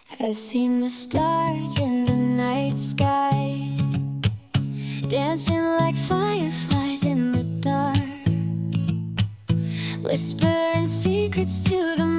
I've seen the stars in the night sky, dancing like fireflies in the dark, whispering secrets to the